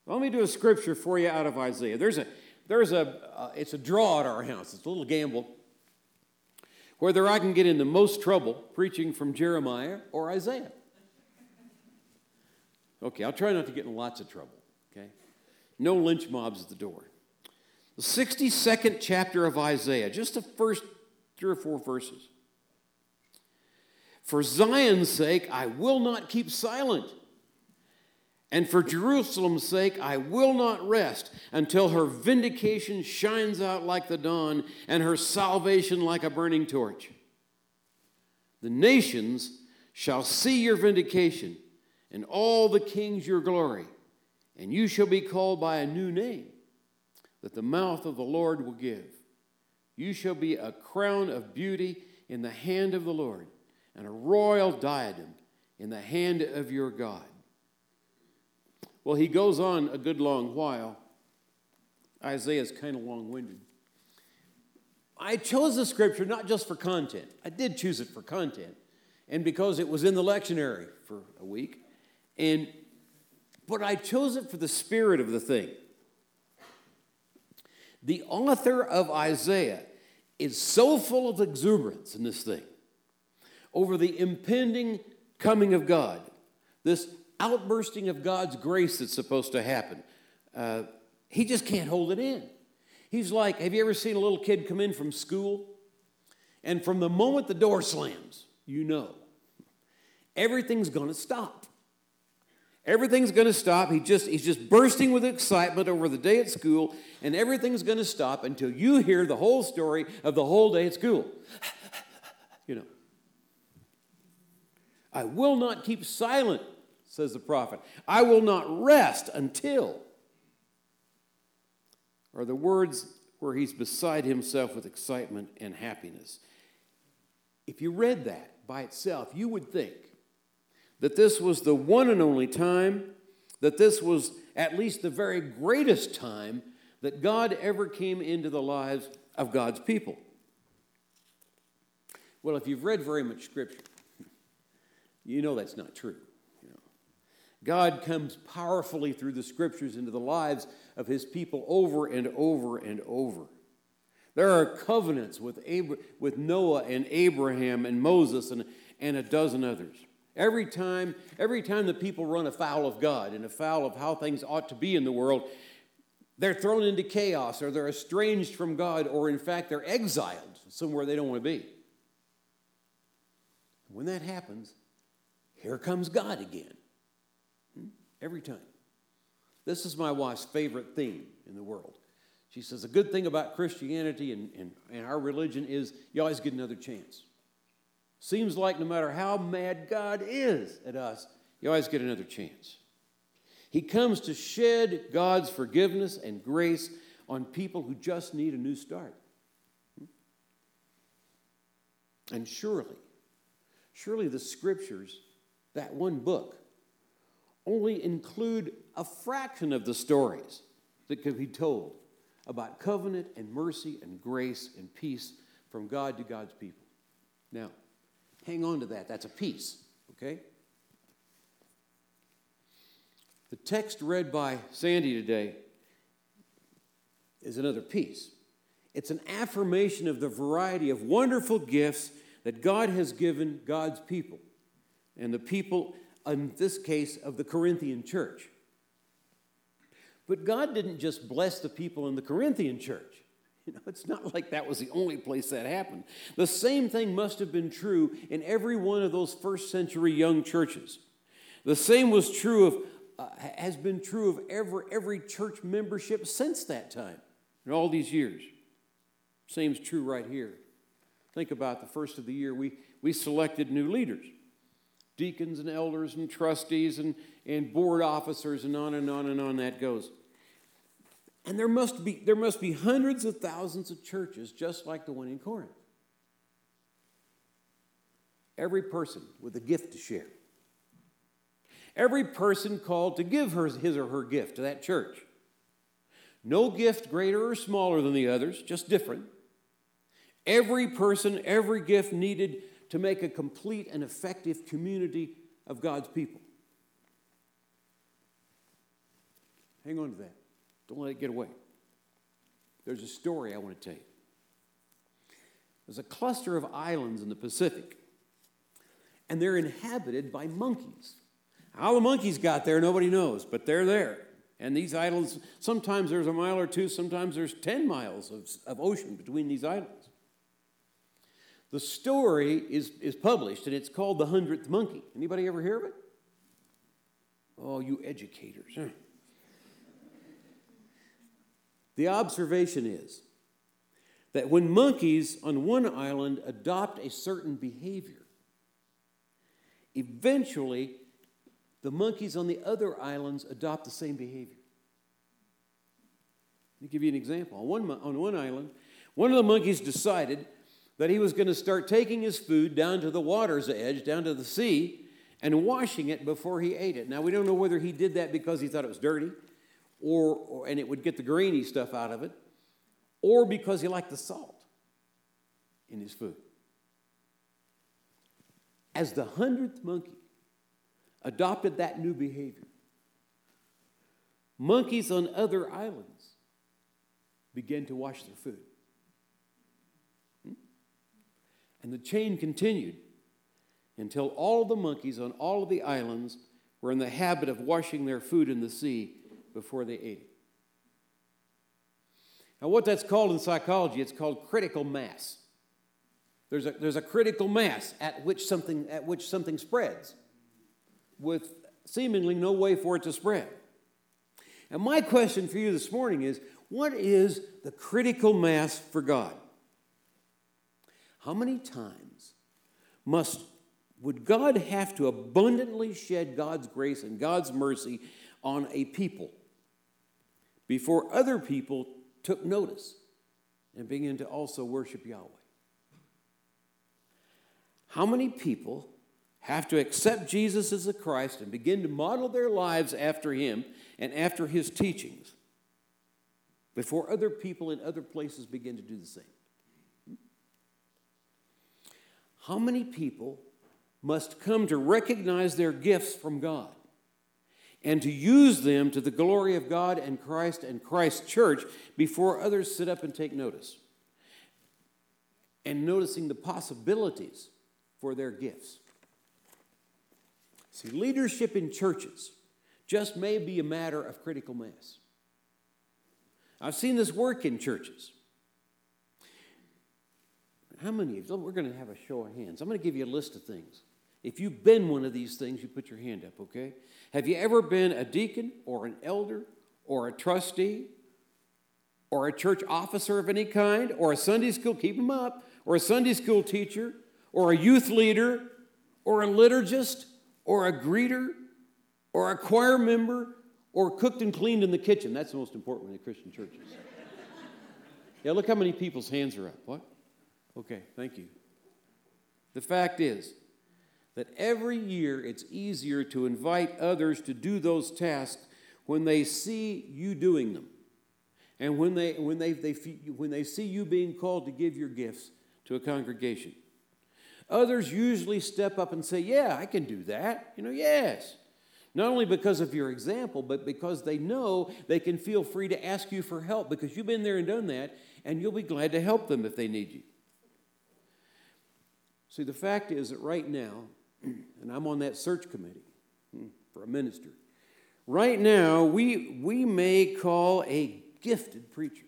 Let me do a scripture for you out of Isaiah. It's a draw at our house. It's a little gamble. Whether I can get into most trouble preaching from Jeremiah or Isaiah. Okay, I'll try not to get in lots of trouble, okay? No lynch mobs at the door. The 62nd chapter of Isaiah, just the first 3 or 4 verses. For Zion's sake, I will not keep silent. And for Jerusalem's sake, I will not rest until her vindication shines out like the dawn and her salvation like a burning torch. The nations shall see your vindication and all the kings your glory, and you shall be called by a new name that the mouth of the Lord will give. You shall be a crown of beauty in the hand of the Lord and a royal diadem in the hand of your God. Well, he goes on a good long while. Isaiah's kind of long-winded. I chose the scripture not just for content. I did choose it for content, and because it was in the lectionary for a week. But I chose it for the spirit of the thing. The author of Isaiah is so full of exuberance in this thing over the impending coming of God, this outbursting of God's grace that's supposed to happen. He just can't hold it in. He's like, have you ever seen a little kid come in from school? And from the moment the door slams, you know, everything's going to stop. Everything's going to stop. He's just bursting with excitement over the day at school, and everything's going to stop until you hear the whole story of the whole day at school. You know. I will not keep silent, says the prophet. I will not rest until, are the words where he's beside himself with excitement and happiness. If you read that by itself, you would think that this was the one and only time, that this was at least the very greatest time that God ever came into the lives of God's people. Well, if you've read very much Scripture, you know that's not true. God comes powerfully through the Scriptures into the lives of his people over and over and over. There are covenants with Noah and Abraham and Moses and a dozen others. Every time the people run afoul of God and afoul of how things ought to be in the world, they're thrown into chaos, or they're estranged from God, or in fact they're exiled somewhere they don't want to be. When that happens, here comes God again. Every time. This is my wife's favorite theme in the world. She says, the good thing about Christianity and our religion is you always get another chance. Seems like no matter how mad God is at us, you always get another chance. He comes to shed God's forgiveness and grace on people who just need a new start. And surely the Scriptures, that one book, only include a fraction of the stories that could be told about covenant and mercy and grace and peace from God to God's people. Now, hang on to that. That's a piece, okay? The text read by Sandy today is another piece. It's an affirmation of the variety of wonderful gifts that God has given God's people, and the people, in this case, of the Corinthian church. But God didn't just bless the people in the Corinthian church. It's not like that was the only place that happened. The same thing must have been true in every one of those first century young churches. The same was true has been true of every church membership since that time, in all these years. Same's true right here. Think about the first of the year, we selected new leaders. Deacons and elders and trustees and board officers, and on and on and on that goes. And there must be hundreds of thousands of churches just like the one in Corinth. Every person with a gift to share. Every person called to give his or her gift to that church. No gift greater or smaller than the others, just different. Every person, every gift needed to make a complete and effective community of God's people. Hang on to that. Don't let it get away. There's a story I want to tell you. There's a cluster of islands in the Pacific, and they're inhabited by monkeys. How the monkeys got there, nobody knows, but they're there. And these islands, sometimes there's a mile or two, sometimes there's 10 miles of ocean between these islands. The story is published, and it's called The 100th Monkey. Anybody ever hear of it? Oh, you educators. Huh? The observation is that when monkeys on one island adopt a certain behavior, eventually the monkeys on the other islands adopt the same behavior. Let me give you an example. On one island, one of the monkeys decided that he was going to start taking his food down to the water's edge, down to the sea, and washing it before he ate it. Now, we don't know whether he did that because he thought it was dirty, and it would get the grainy stuff out of it, or because he liked the salt in his food. As the 100th monkey adopted that new behavior, monkeys on other islands began to wash their food. And the chain continued until all of the monkeys on all of the islands were in the habit of washing their food in the sea before they ate it. Now, what that's called in psychology, it's called critical mass. There's a critical mass at which something spreads, with seemingly no way for it to spread. And my question for you this morning is, what is the critical mass for God? How many times would God have to abundantly shed God's grace and God's mercy on a people before other people took notice and began to also worship Yahweh? How many people have to accept Jesus as the Christ and begin to model their lives after him and after his teachings before other people in other places begin to do the same? How many people must come to recognize their gifts from God and to use them to the glory of God and Christ's church before others sit up and take notice? And noticing the possibilities for their gifts. See, leadership in churches just may be a matter of critical mass. I've seen this work in churches. How many of you? We're going to have a show of hands. I'm going to give you a list of things. If you've been one of these things, you put your hand up, okay? Have you ever been a deacon or an elder or a trustee or a church officer of any kind or a Sunday school, keep them up, or a Sunday school teacher or a youth leader or a liturgist or a greeter or a choir member or cooked and cleaned in the kitchen? That's the most important one in Christian churches. Yeah, look how many people's hands are up. What? Okay, thank you. The fact is that every year it's easier to invite others to do those tasks when they see you doing them, and when they see you being called to give your gifts to a congregation. Others usually step up and say, "Yeah, I can do that." Yes. Not only because of your example, but because they know they can feel free to ask you for help because you've been there and done that, and you'll be glad to help them if they need you. See, the fact is that right now, and I'm on that search committee for a minister, right now we may call a gifted preacher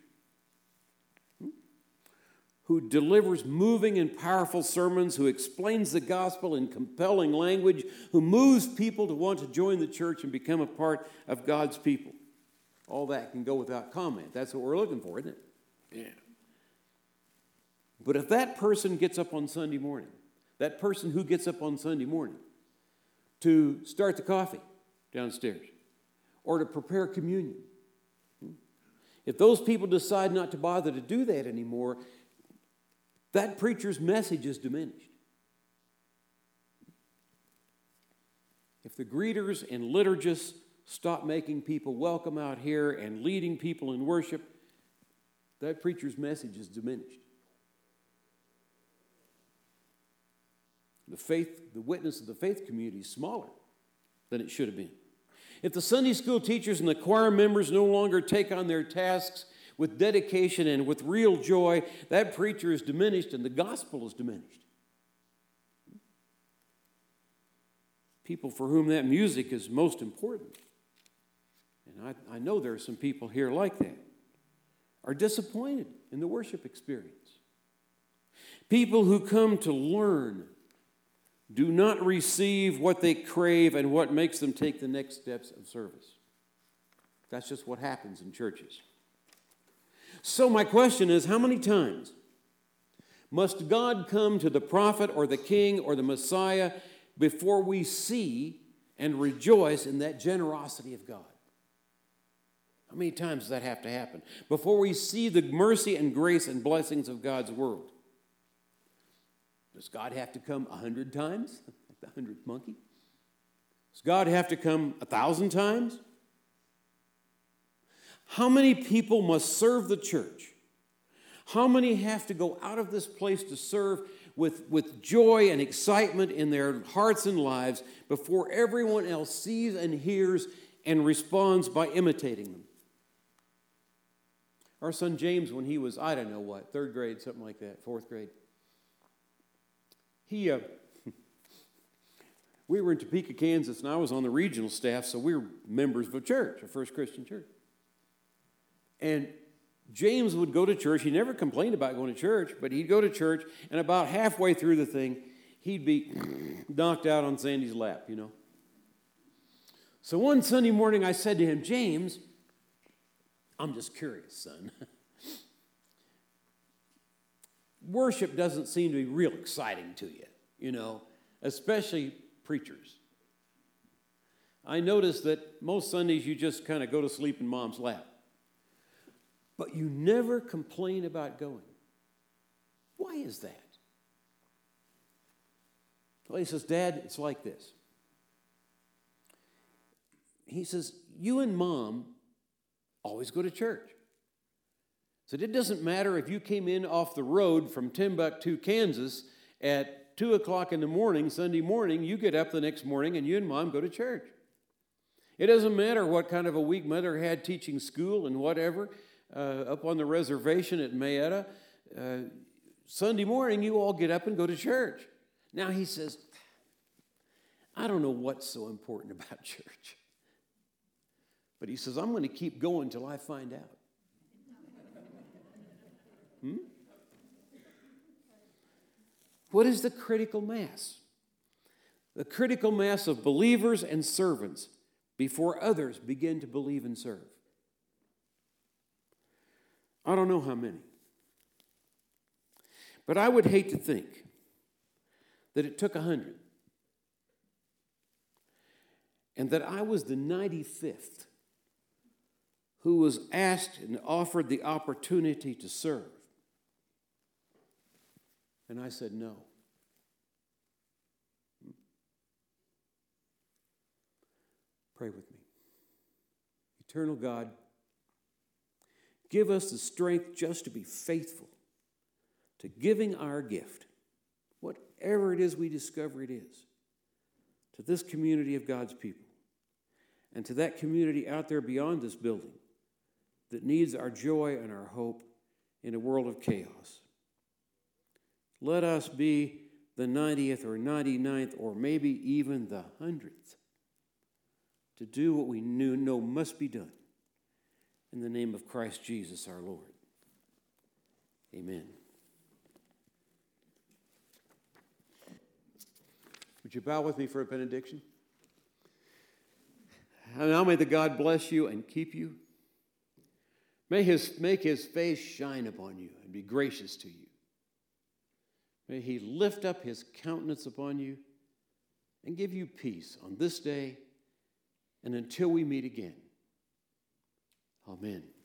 who delivers moving and powerful sermons, who explains the gospel in compelling language, who moves people to want to join the church and become a part of God's people. All that can go without comment. That's what we're looking for, isn't it? Yeah. But if that person gets up on Sunday morning, that person who gets up on Sunday morning to start the coffee downstairs or to prepare communion, if those people decide not to bother to do that anymore, that preacher's message is diminished. If the greeters and liturgists stop making people welcome out here and leading people in worship, that preacher's message is diminished. The witness of the faith community is smaller than it should have been. If the Sunday school teachers and the choir members no longer take on their tasks with dedication and with real joy, that preacher is diminished and the gospel is diminished. People for whom that music is most important, and I know there are some people here like that, are disappointed in the worship experience. People who come to learn do not receive what they crave and what makes them take the next steps of service. That's just what happens in churches. So my question is, how many times must God come to the prophet or the king or the Messiah before we see and rejoice in that generosity of God? How many times does that have to happen? Before we see the mercy and grace and blessings of God's world. Does God have to come 100 times? Like the 100th monkey? Does God have to come 1,000 times? How many people must serve the church? How many have to go out of this place to serve with joy and excitement in their hearts and lives before everyone else sees and hears and responds by imitating them? Our son James, when he was, I don't know what, 3rd grade, something like that, 4th grade, we were in Topeka, Kansas, and I was on the regional staff, so we were members of a church, a First Christian church. And James would go to church. He never complained about going to church, but he'd go to church, and about halfway through the thing, he'd be knocked out on Sandy's lap, you know. So one Sunday morning, I said to him, James, I'm just curious, son. Worship doesn't seem to be real exciting to you, you know, especially preachers. I noticed that most Sundays you just kind of go to sleep in mom's lap. But you never complain about going. Why is that? Well, he says, Dad, it's like this. He says, you and Mom always go to church. So it doesn't matter if you came in off the road from Timbuktu, Kansas at 2 o'clock in the morning, Sunday morning, you get up the next morning and you and Mom go to church. It doesn't matter what kind of a week Mother had teaching school and whatever, up on the reservation at Mayetta. Sunday morning, you all get up and go to church. Now he says, I don't know what's so important about church. But he says, I'm going to keep going till I find out. What is the critical mass? The critical mass of believers and servants before others begin to believe and serve. I don't know how many. But I would hate to think that it took 100 and that I was the 95th who was asked and offered the opportunity to serve. And I said no. Pray with me. Eternal God, give us the strength just to be faithful to giving our gift, whatever it is we discover it is, to this community of God's people and to that community out there beyond this building that needs our joy and our hope in a world of chaos. Let us be the 90th or 99th or maybe even the 100th to do what we know must be done in the name of Christ Jesus our Lord. Amen. Would you bow with me for a benediction? And now may the God bless you and keep you. Make his face shine upon you and be gracious to you. May he lift up his countenance upon you and give you peace on this day and until we meet again. Amen.